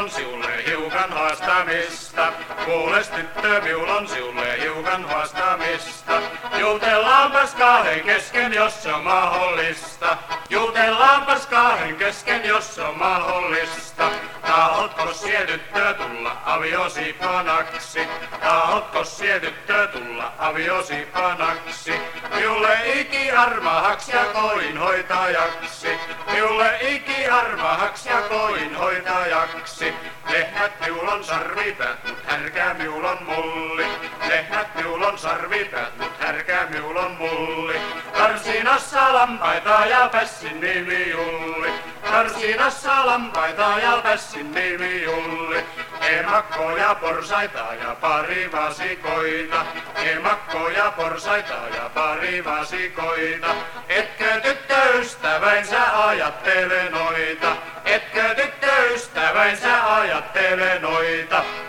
on siulle hiukan haastamista. Kuules tyttö, miul on siulle hiukan haastamista. Jutellaanpas kahden kesken, jos on mahdollista. Jutellaanpas kahden kesken, jos on mahdollista. Tahotko sie tyttö tulla aviosi panaksi? Tahotko sie tyttö tulla aviosi panaksi? Miulle iki armahaks ja koinhoitajaksi. Miulle iki armahaks ja koinhoitajaksi. Lehmät miul on sarvipäät, mut härkää miul on mulli. Lehmät miul on sarvipäät, mut härkää miul on mulli. Karsinassa lampaita ja pässin nimi Julli. Karsinassa lampaita ja pässin nimi Julli. Emakkoja, porsaita ja pari vasikoita. Emakkoja, porsaita ja pari vasikoita. Etkö tyttöystävänsä ajattele noita? Etkö tyttöystävänsä ajattele noita?